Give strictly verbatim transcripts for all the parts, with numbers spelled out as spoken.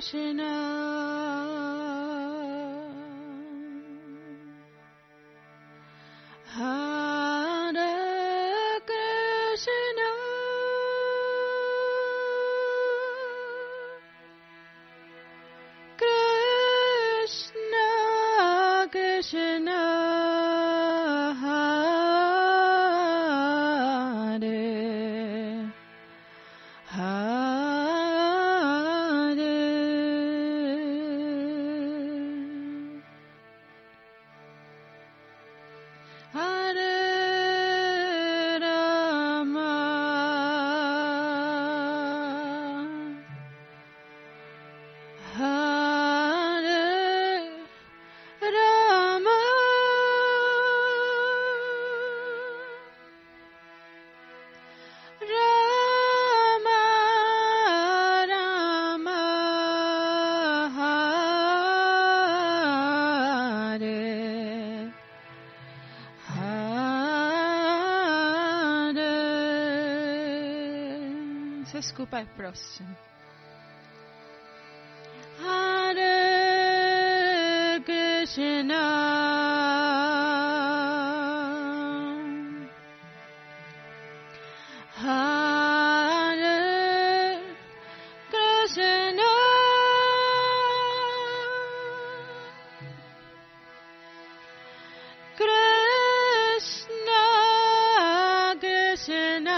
Desculpa, é próximo. Hare Krishna, Hare Krishna, Krishna Krishna,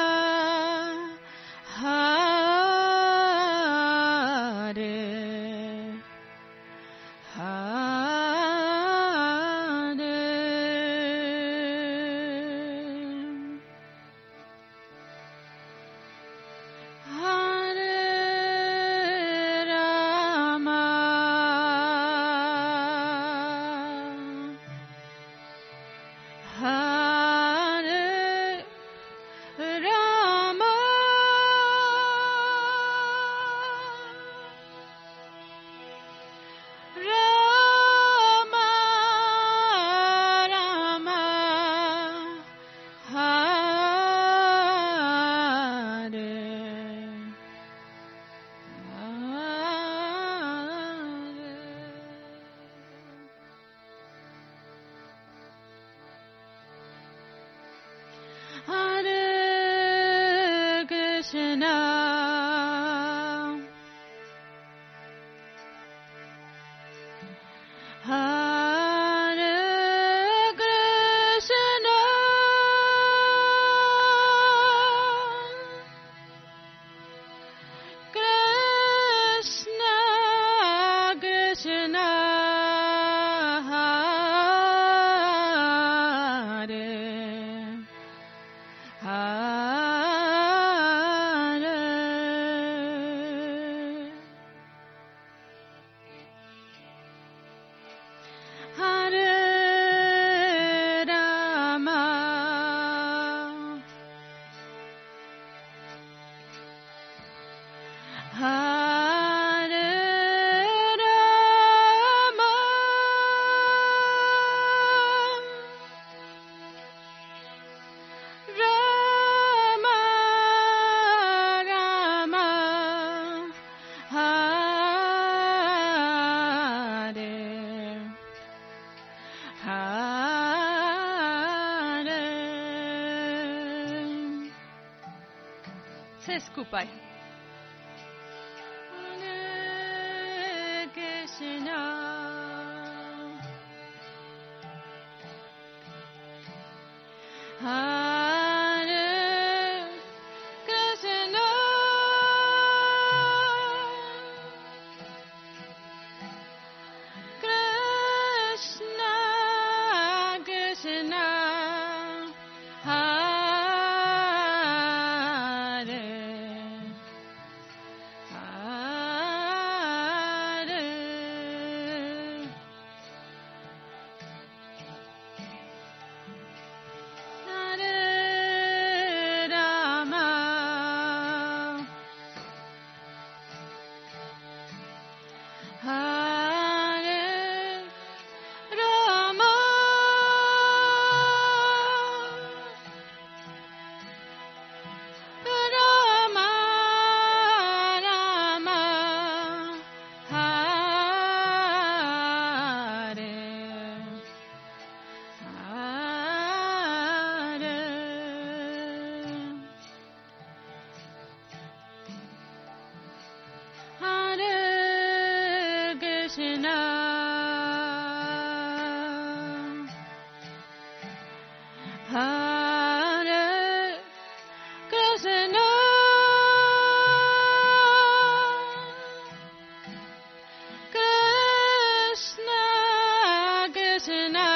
Все skupaj. Hare Krishna, Hare Krishna, Krishna Krishna, Hare Hare, Hare Krishna, Hare Krishna, Krishna Krishna,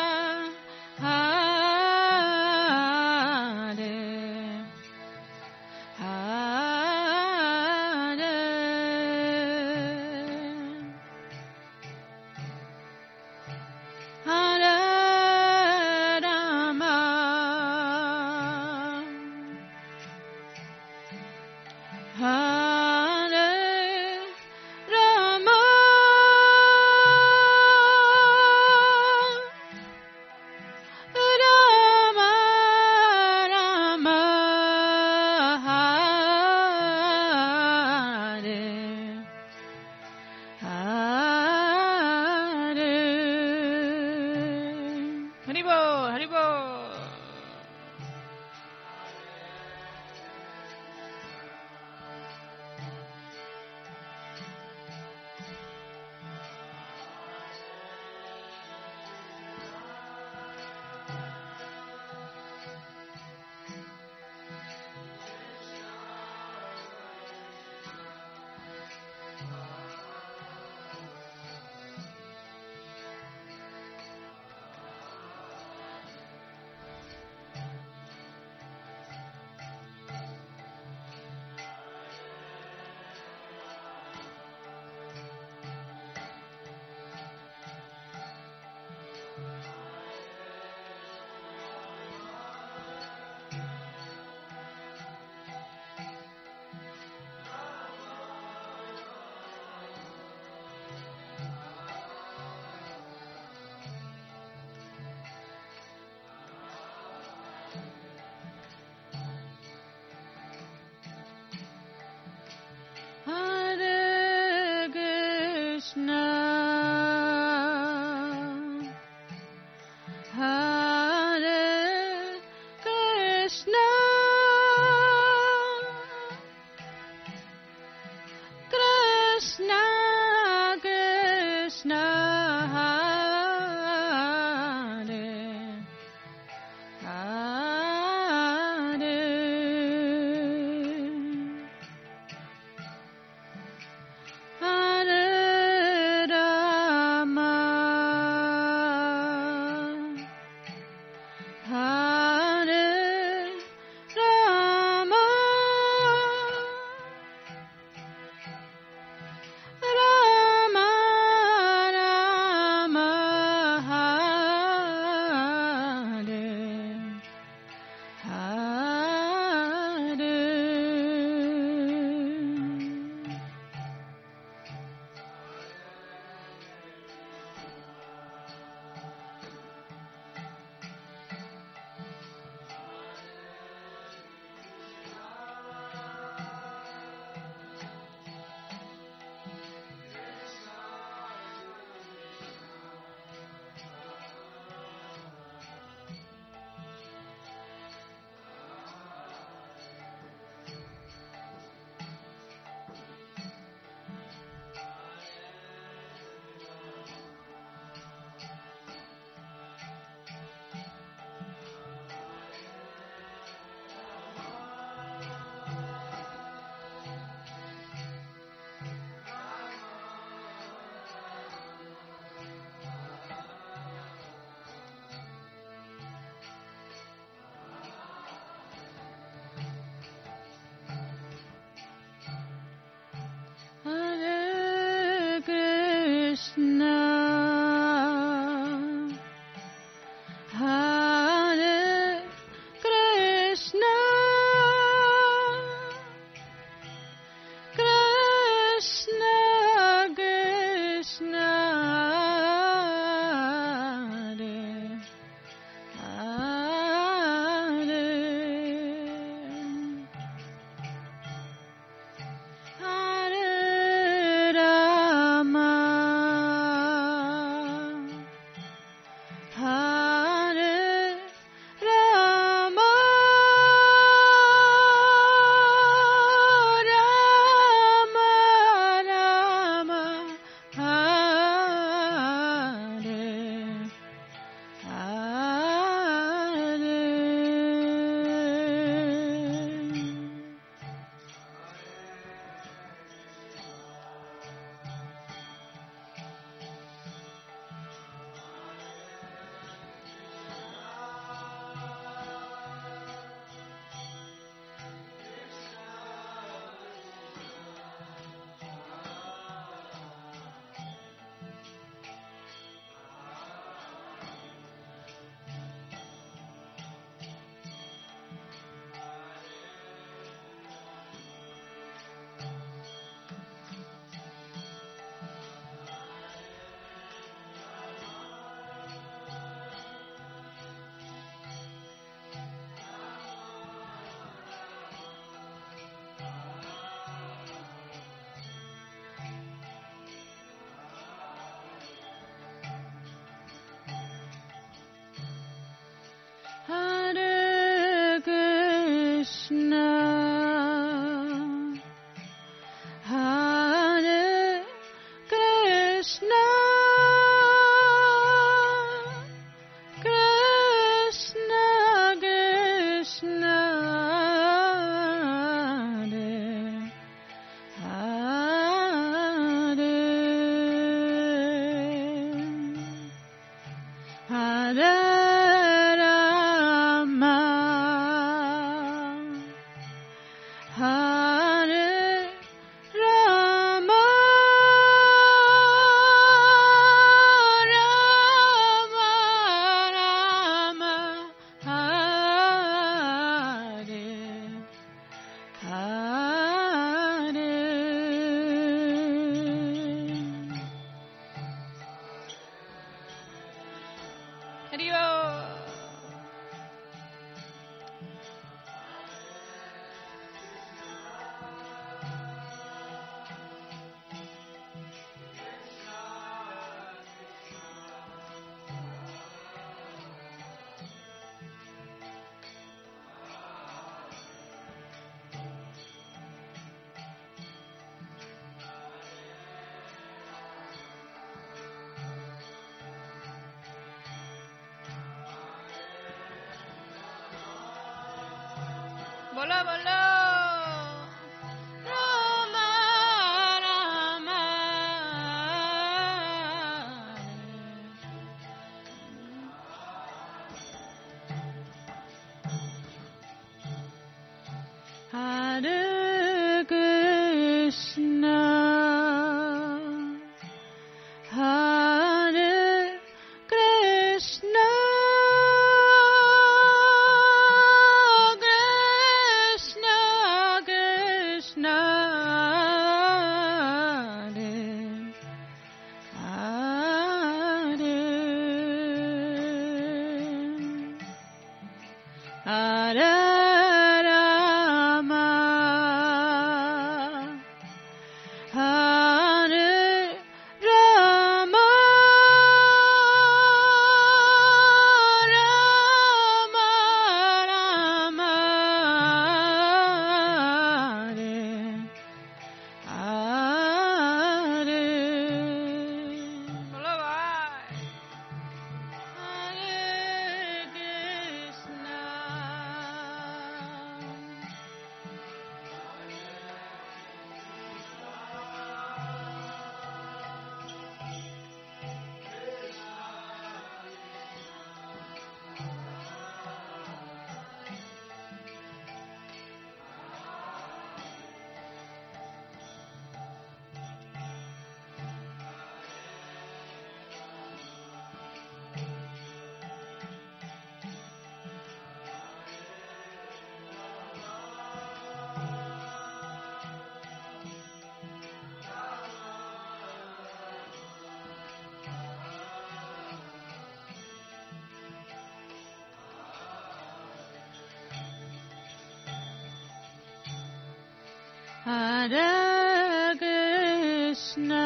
Hare Hare, Hare Rama, Hare Rama, Rama Rama, Hare Hare. Haribo, Haribo. Hare Krishna, Hare Krishna, Krishna Krishna, Hare Hare, Hare Rama, Hare Rama, Rama Rama, Hare Hare. Hare Krishna, Hare Krishna, Krishna Krishna, Hare बोलो बोलो Rama Rama Hare Krishna Hare Krishna Krishna Krishna Hare Hare Hare Rama Hare Rama Rama Rama Hare Hare बोलो भाई Hare Krishna Hare Krishna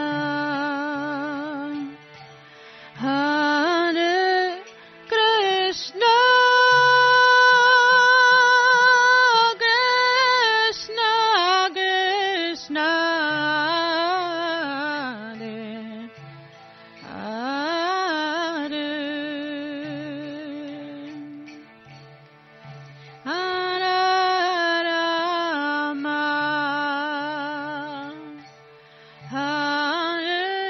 Hare Krishna Krishna Krishna Hare Hare Hare Rama Hare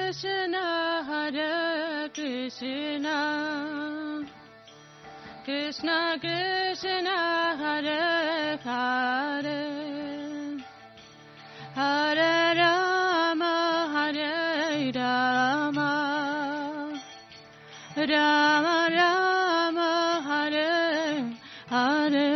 Krishna, Hare Krishna, Krishna Krishna, Hare Hare, Hare Rama, Hare Rama, Rama Rama, Hare Hare.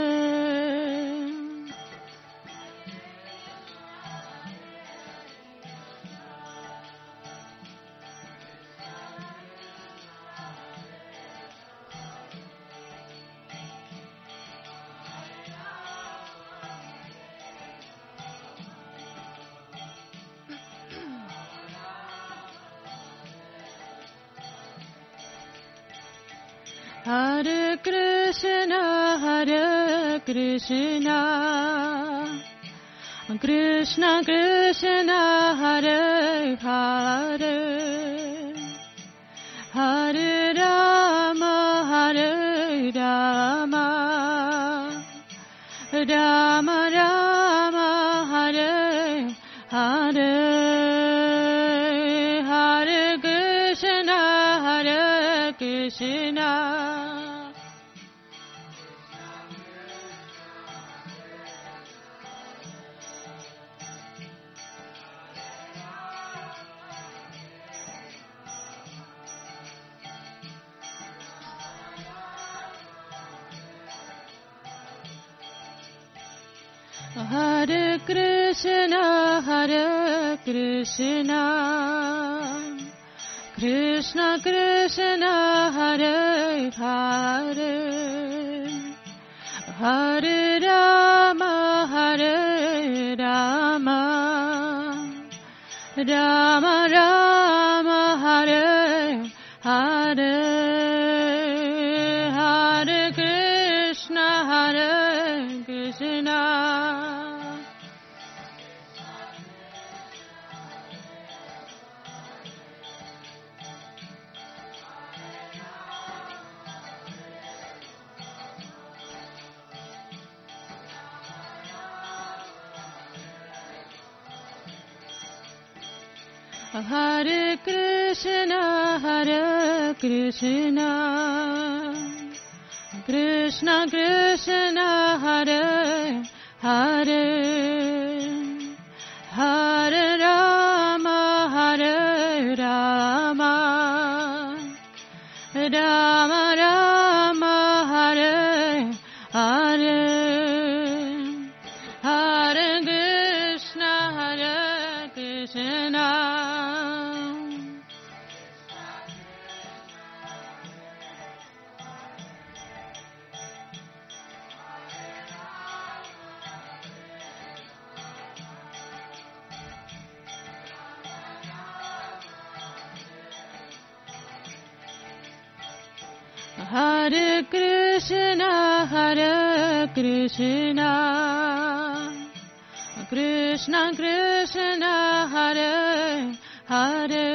Hare Krishna, Hare Krishna, Krishna Krishna, Hare Hare, Hare Rama, Hare Rama, Rama Rama, Hare Hare, Hare Krishna, Hare Krishna, Hare Krishna, Hare Krishna, Krishna Krishna, Hare Hare, Hare Rama, Hare Rama, Rama Rama, Hare Hare, Hare Krishna, Hare Krishna, Hare Krishna, Hare Krishna, Krishna Krishna, Hare Hare, Hare Rama, Hare Rama, Rama Rama, Hare Hare, Hare Krishna, Hare Krishna, Hare Krishna, Hare Krishna, Krishna Krishna, Hare Hare,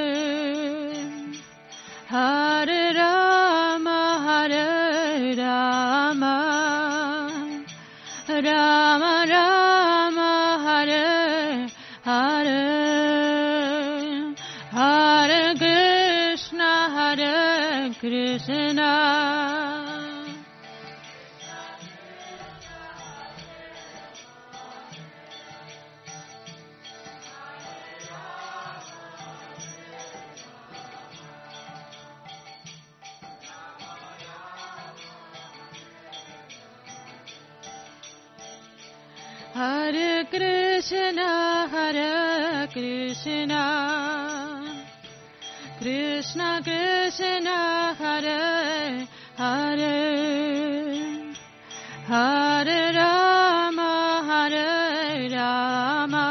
Hare Rama, Hare Rama, Rama Rama, Hare Hare, Hare Krishna, Hare Krishna, Hare Krishna, Hare Krishna, Krishna Krishna, Hare Hare, Hare Rama, Hare Rama,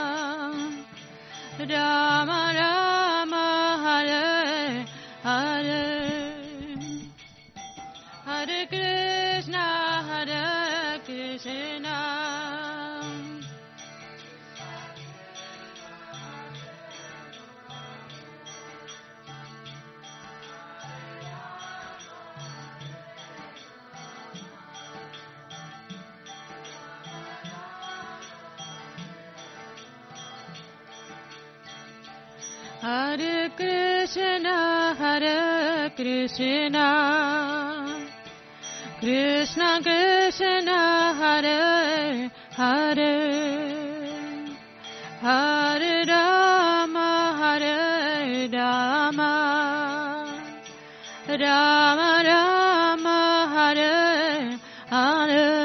Rama Rama, Hare Hare, Hare Krishna, Hare Krishna, Hare Krishna, Hare Krishna, Krishna Krishna, Hare Hare, Hare Rama, Hare Rama, Rama Rama, Hare Hare.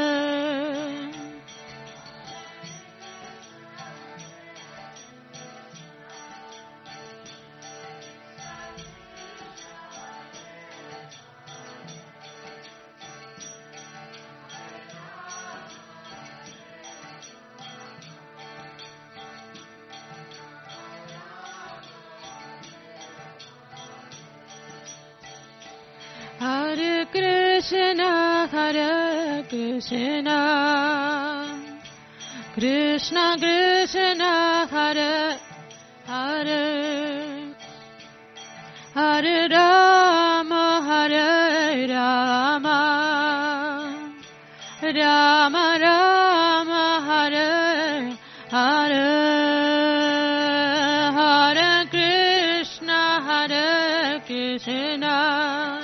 Hare Krishna, Hare Krishna, Krishna Krishna, Hare Hare, Hare Rama, Hare Rama, Rama Rama, Hare Hare, Hare Krishna, Hare Krishna.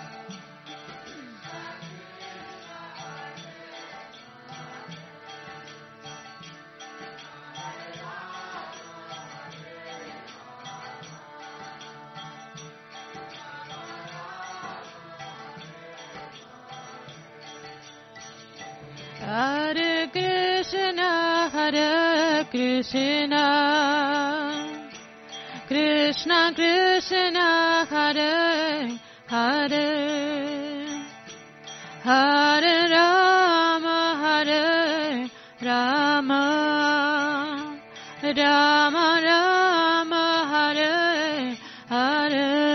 Hare Krishna, Hare Krishna, Krishna Krishna, Hare Hare, Hare Rama, Hare Rama, Rama Rama, Hare Hare.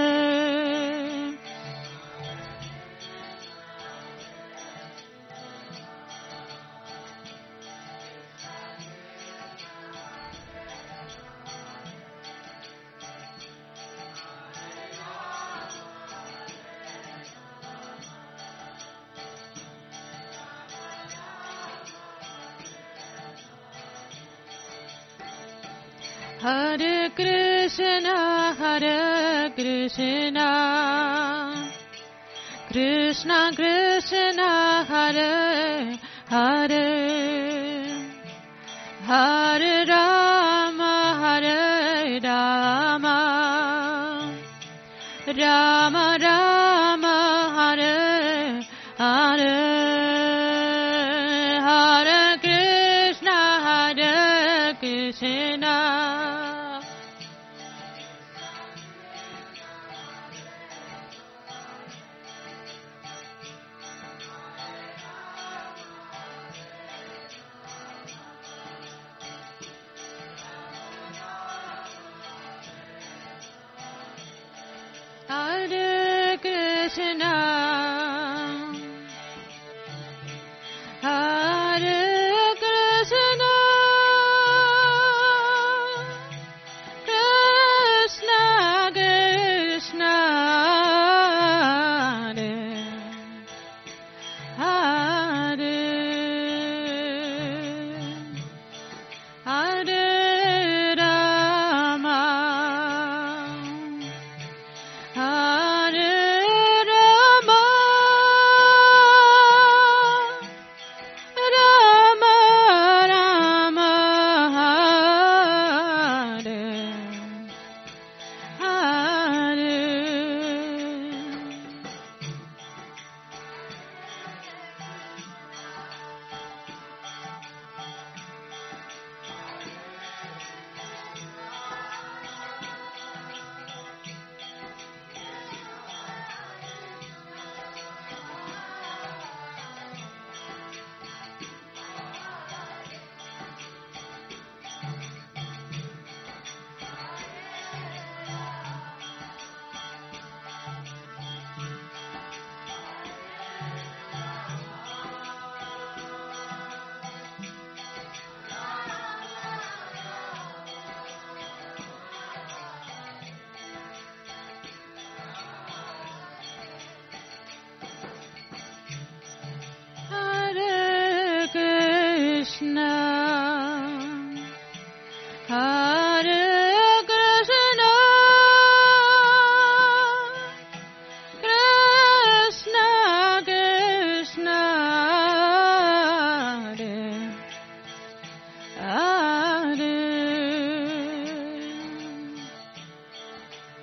Hare Krishna, Hare Krishna, Krishna Krishna, Hare Hare, Hare Rama, Hare Rama, Rama Rama, Hare Hare, Hare Krishna, Hare Krishna. Hare Krishna, Hare Krishna, Krishna Krishna, Hare Hare, Hare Rama, Hare Rama,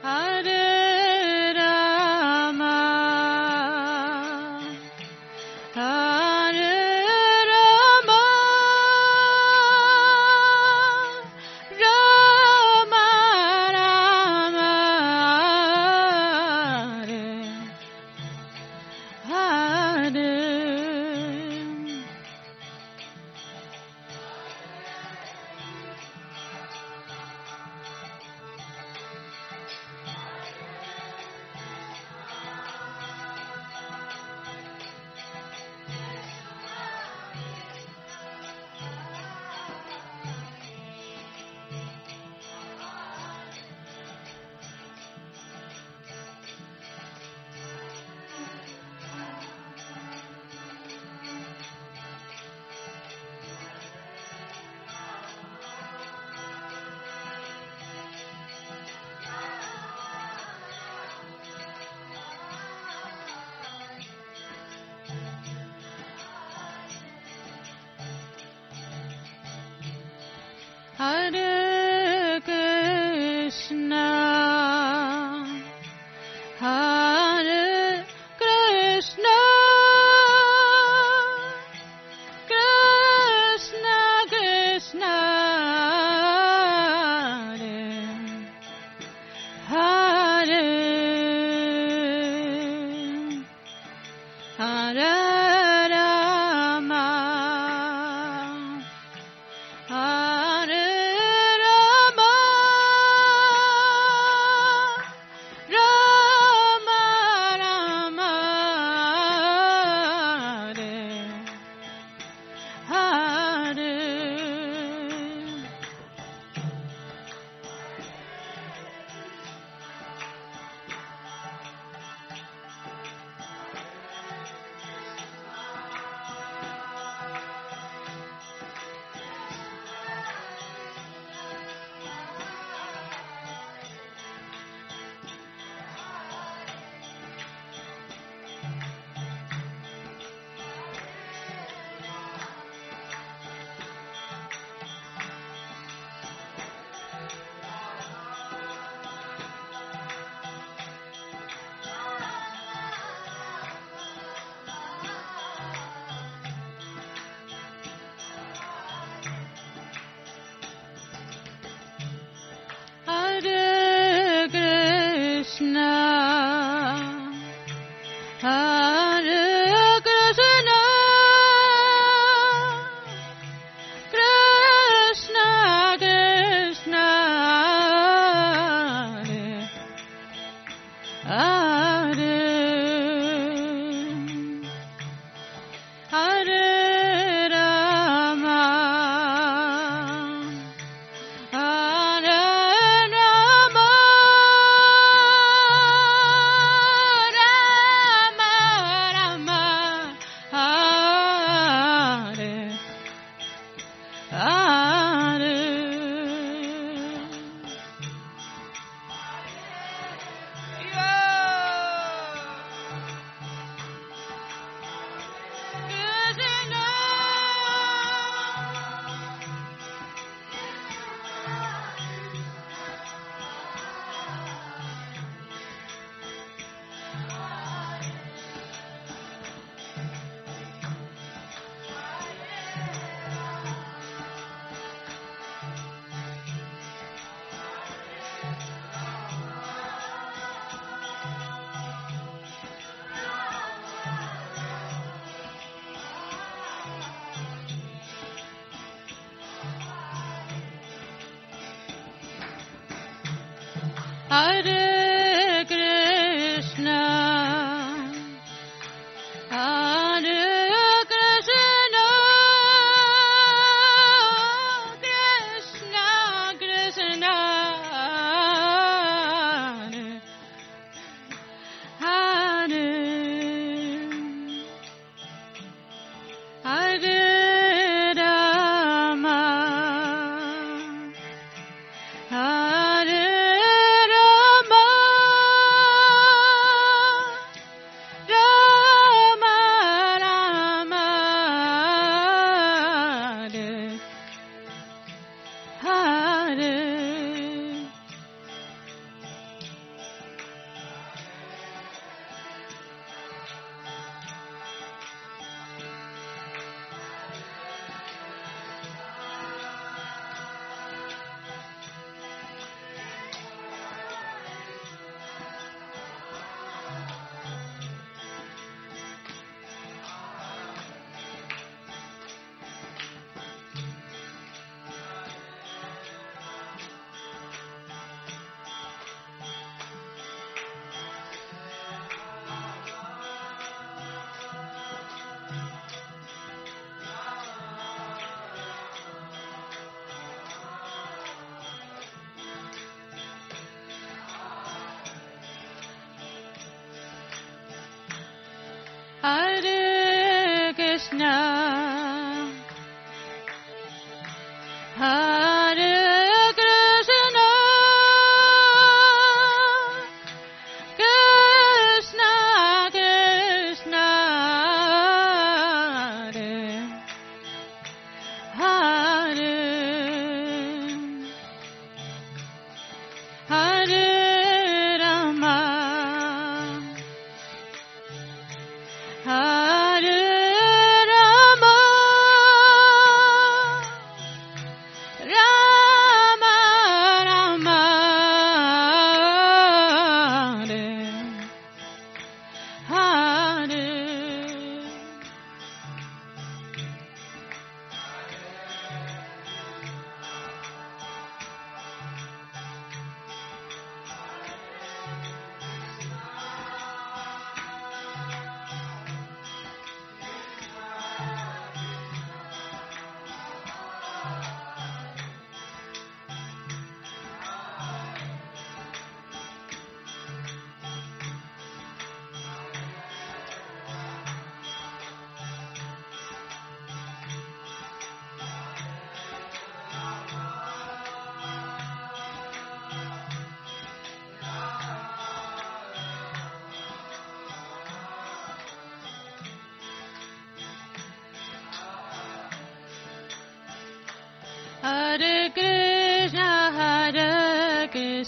Hare Rama, Hare Rama, Rama Rama, Hare Hare. Hare Krishna, Hare Krishna, Krishna Krishna, Hare Hare, Hare Rama, Hare Rama, Rama Rama, Hare Hare. Hare Krishna, Hare Krishna, Krishna Krishna, Hare Hare, Hare Rama, Hare Rama, Rama Rama, Hare Hare. Hare Krishna, Hare Krishna, Krishna Krishna, Hare Hare Rama, Hare Rama,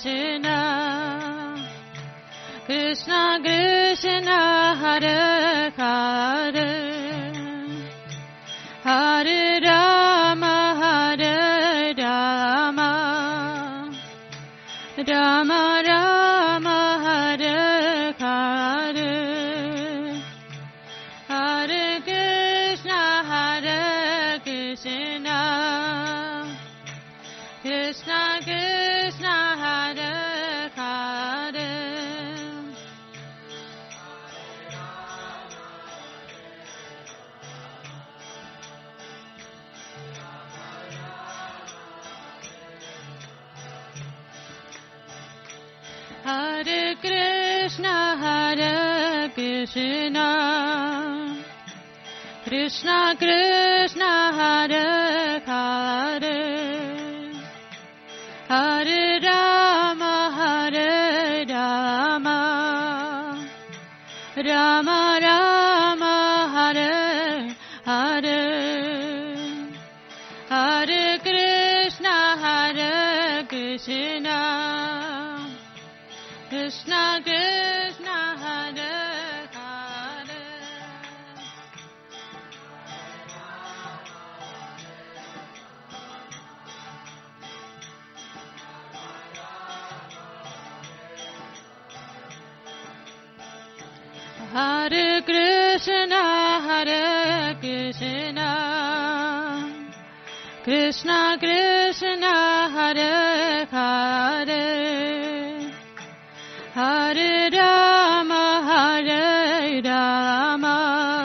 Krishna, Krishna Krishna, Hare Hare, Hare Rama, Hare Rama, Rama Rama, Hare Hare, Hare Krishna, Hare Krishna, Krishna Krishna, Hare Hare, Hare Krishna, Hare Krishna, Krishna Krishna, Hare Hare, Hare Rama, Hare Rama, Rama Rama, Hare Hare, Hare Krishna, Hare Krishna, Krishna Krishna, Hare Hare, Hare Krishna, Hare Krishna, Krishna Krishna, Hare Hare, Hare Rama, Hare Rama,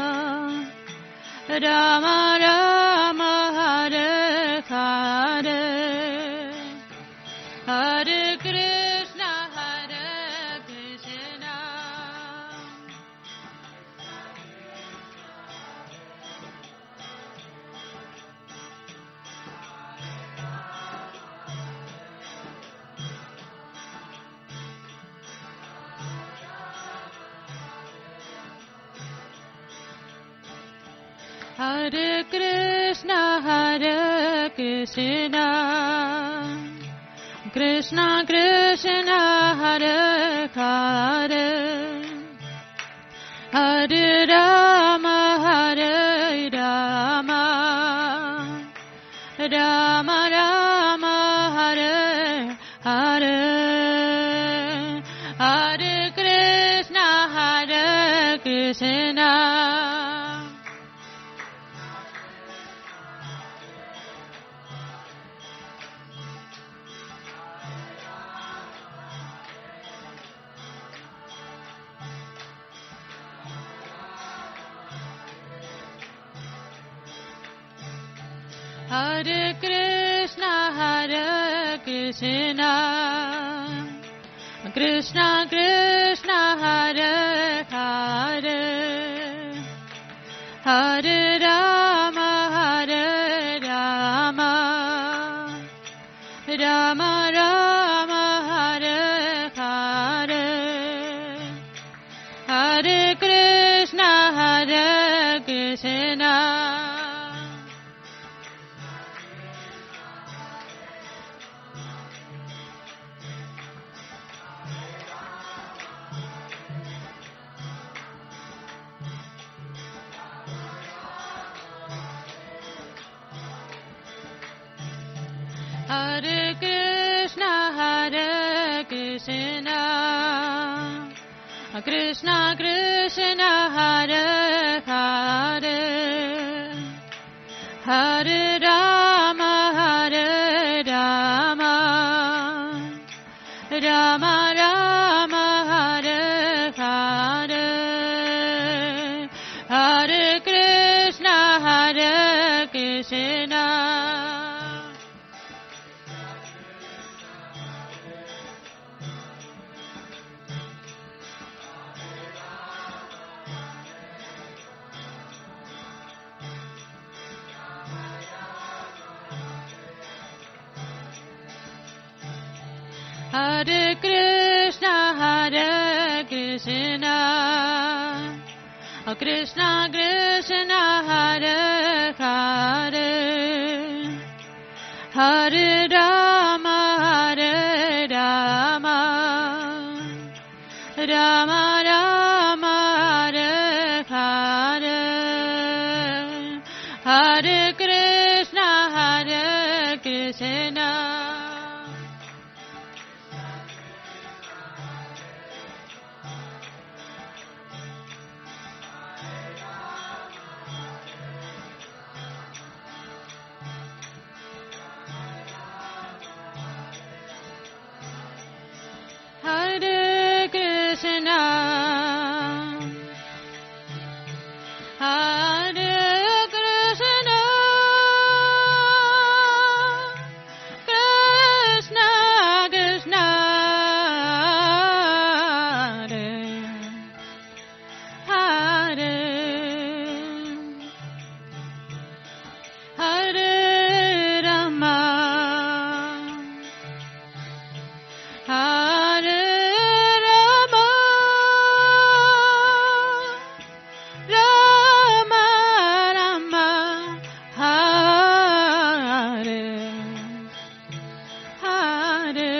Rama Rama, Hare Hare, Hare Krishna, Hare Krishna, Hare Krishna, Hare Krishna, Krishna Krishna, Hare Hare, Hare Rama, Hare Rama, Rama Rama, Hare Hare, Hare Krishna, Hare Krishna, Hare Krishna, Hare Krishna, Krishna Krishna, Hare Hare, Hare Rama, Hare Rama, Rama Rama, Hare Hare, Hare Krishna, Hare Krishna, Hare Krishna, Hare Krishna, Krishna Krishna, Hare Hare, Hare Rama, Hare Rama, Rama Rama, Hare Hare, Hare Krishna, Hare Krishna, Hare Krishna, Hare Krishna, Krishna Krishna, Hare Hare, Hare Rama, Hare Rama, Rama Rama Hare Hare Hare Krishna Hare Krishna Hare Krishna Hare Krishna Krishna Krishna Hare Hare Hare Rama Hare Rama Rama Rama Hare Hare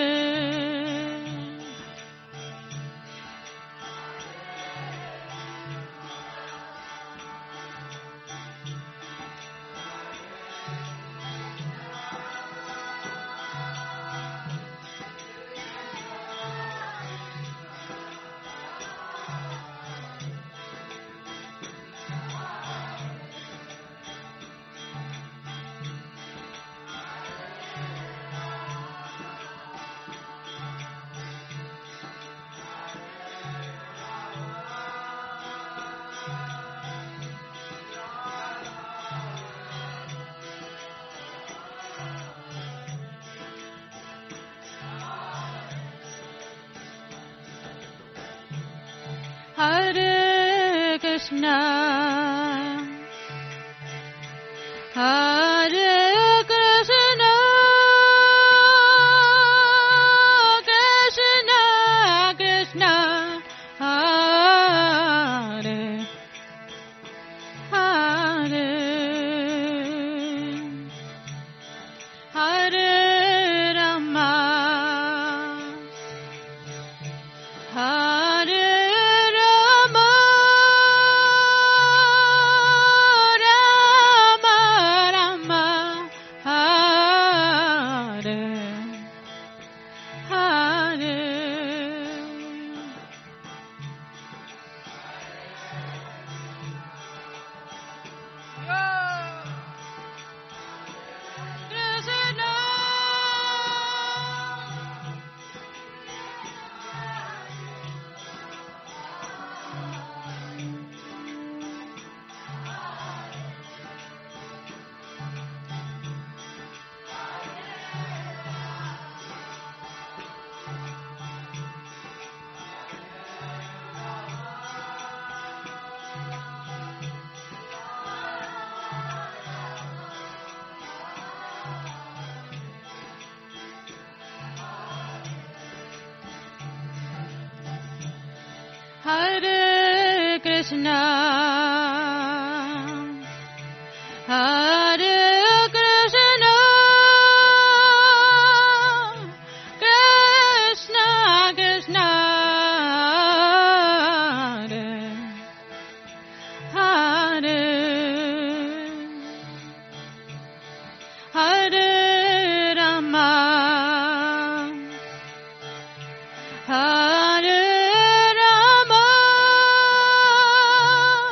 Hare Krishna Hare Krishna Krishna Krishna Hare Hare Hare Rama Hare Rama Rama Rama Hare Hare Krishna Hare Krishna Hare Krishna Krishna Krishna Hare Hare Hare Rama Hare Rama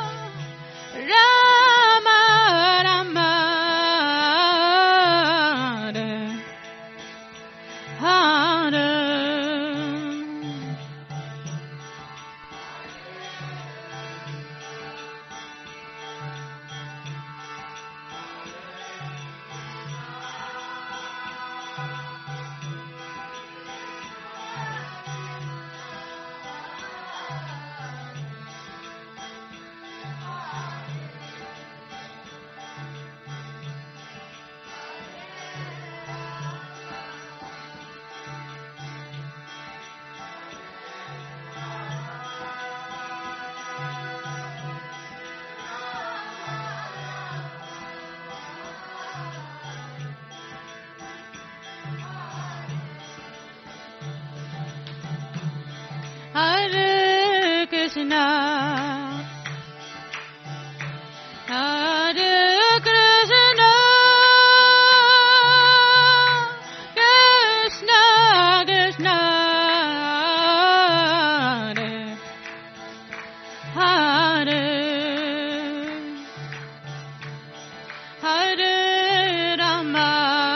Krishna, Hare Krishna, Krishna Krishna, Hare Hare, Hare Rama,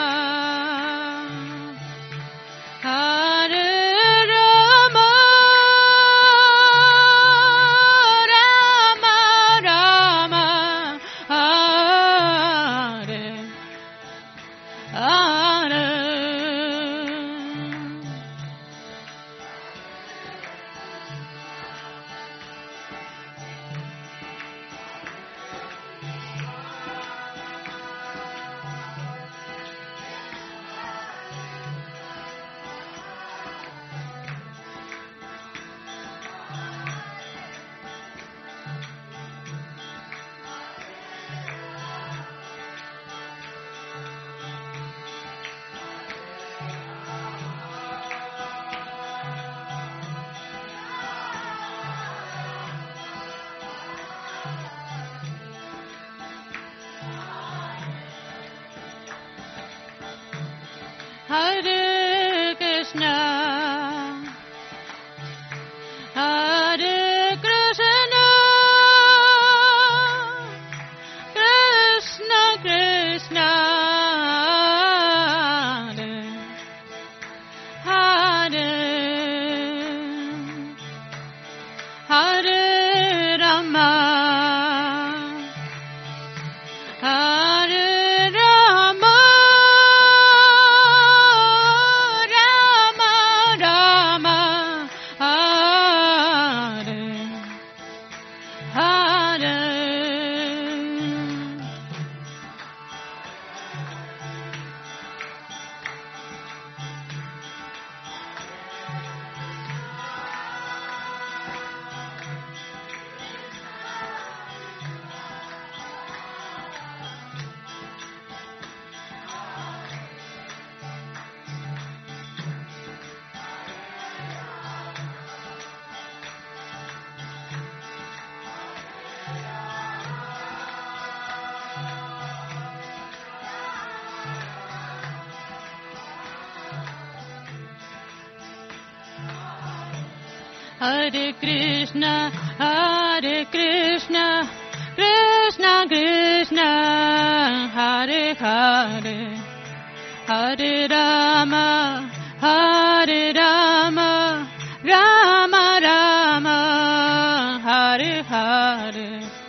Hare Rama, Rama Rama, Hare Hare. Hare Krishna, Hare Krishna, Krishna Krishna, Hare Hare, Hare Rama, Hare Rama, Rama Rama, Hare Hare. Hare Krishna, Hare Krishna, Krishna Krishna, Hare Hare, Hare Rama, Hare Rama, Rama Rama, Hare Hare.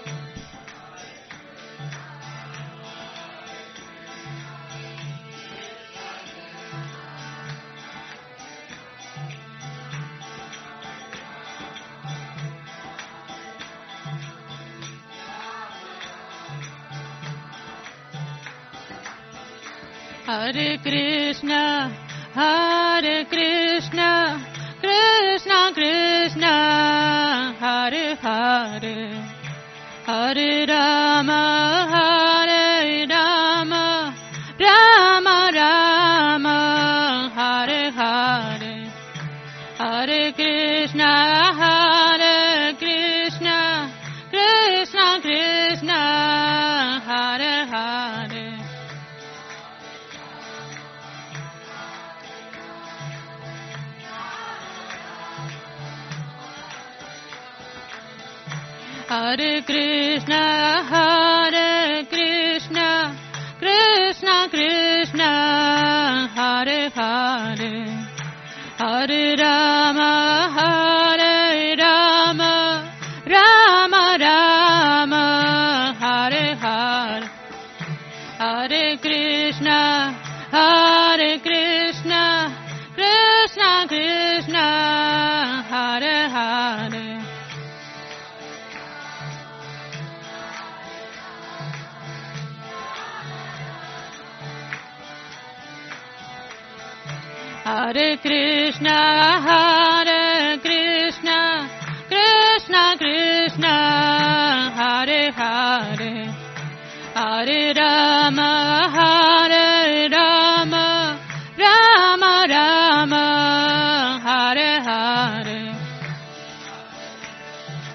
Hare Krishna, Hare Krishna, Krishna Krishna, Hare Hare, Hare Rama, Hare Rama, Rama Rama, Hare Hare, Hare Krishna, Hare Krishna, Krishna Krishna, Hare Hare. Hare Krishna, Hare Krishna, Krishna Krishna, Hare Hare, Hare Rama, Hare Rama, Rama Rama, Hare Hare, Hare Krishna, Hare Krishna, Krishna Krishna, Hare Hare. Hare Krishna, Hare Krishna, Krishna Krishna, Hare Hare, Hare Rama, Hare Rama, Rama Rama, Hare Hare.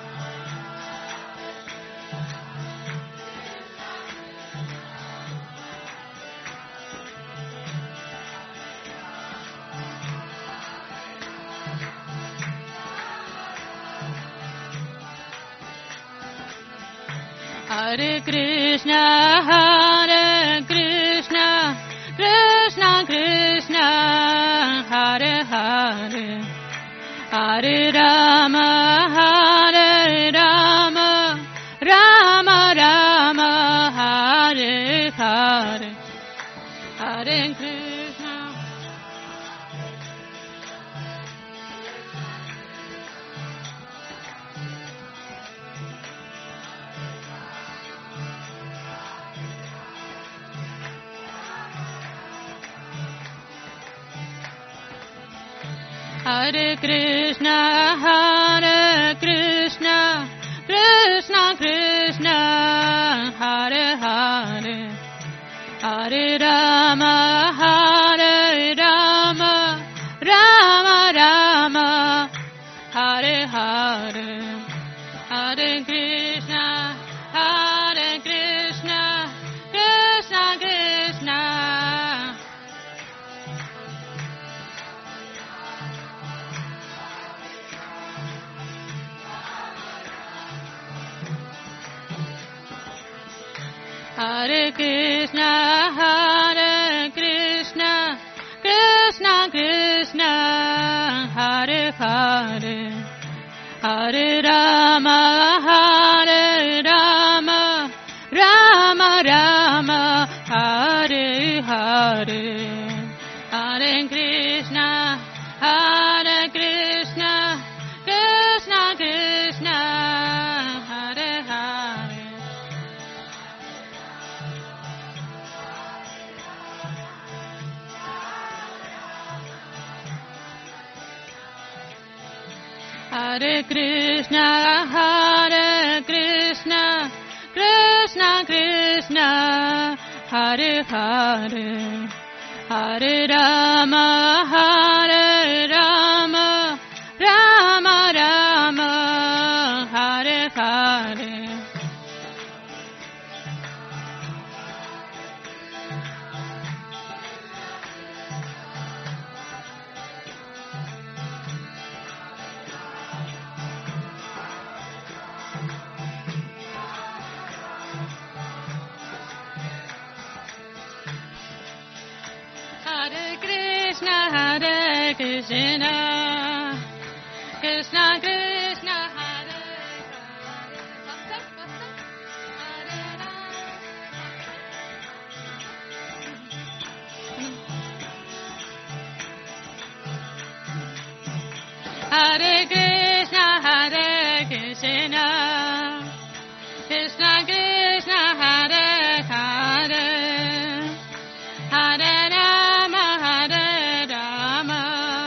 Hare Krishna, Hare Krishna, Krishna Krishna, Hare Hare, Hare Rama, Hare Rama, Rama Rama, Hare Hare, Hare Krishna. Hare Krishna, Hare Krishna, Krishna Krishna, Hare Hare, Hare Rama, Hare Rama, Rama Rama, Hare Hare, Hare Krishna, Hare Krishna, Krishna Krishna. Hare Krishna, Hare Krishna, Krishna Krishna, Hare Hare, Hare Rama, Hare Rama, Rama Rama, Hare Hare, Hare Krishna, Hare Krishna, Krishna Krishna, Hare Hare. Hare Krishna, Hare Krishna, Krishna Krishna, Hare Hare, Hare Rama, Hare Rama, Rama Rama, Hare Hare. Hare Krishna, Hare Krishna, Krishna Krishna, Hare Hare, Hare Rama. Hare Krishna, Hare Krishna, Krishna Krishna, Hare Hare, Hare Rama, Hare Rama,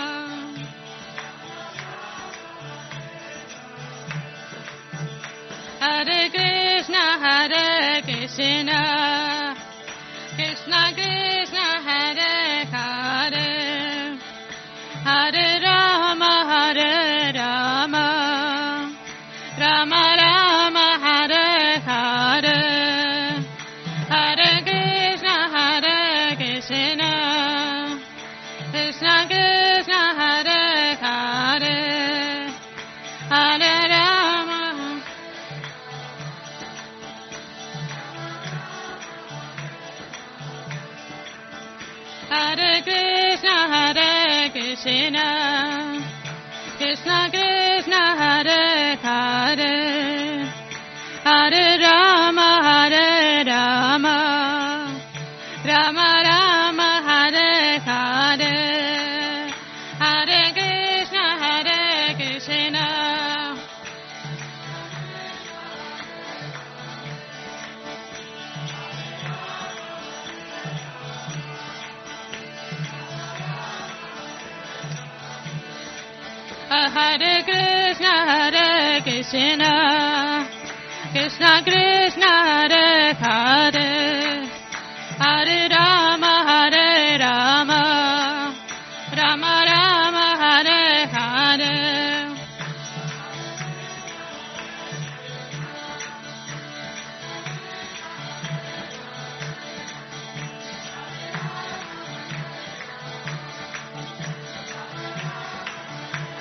Hare Krishna, Hare Krishna, Krishna Krishna, Hare Hare, Hare Rama, Hare Rama, Rama Rama, Hare Hare, Hare Krishna, Hare Krishna, Krishna Krishna, Hare Hare, Hare Rama. Hare Krishna, Hare Krishna, Krishna Krishna, Hare Hare, Hare Rama, Hare Rama, Rama Rama, Hare Hare, Hare Krishna, Hare Krishna. Hare Krishna, Hare Krishna, Krishna Krishna, Hare Hare, Hare Rama, Hare Rama, Rama Rama, Hare Hare.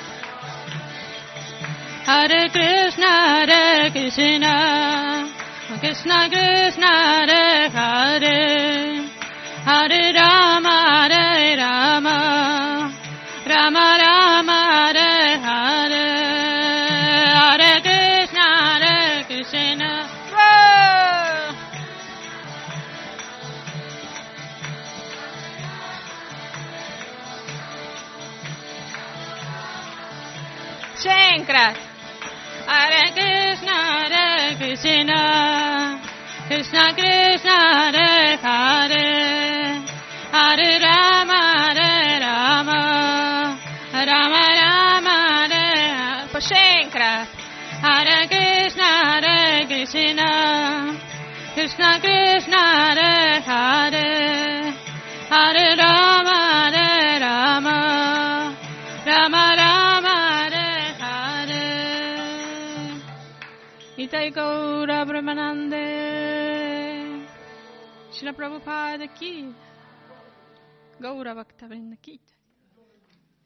Hare Krishna, Hare Krishna, Krishna Krishna Hare Hare Hare Rama Hare Rama Rama Rama Hare Hare Hare Krishna Hare Krishna Whoa! Shankara. Hare Krishna Hare Krishna Krishna Krishna Hare Hare Hare Rama Hare Rama Rama Rama Hare For Shankara. Hare Krishna Hare Krishna Krishna Krishna Hare Hare Hare Rama Hare Rama Rama Rama Hare Hare Nitai Gaura Brahmanande Srila Prabhupada ki Gaura Bhakta Vrinda ki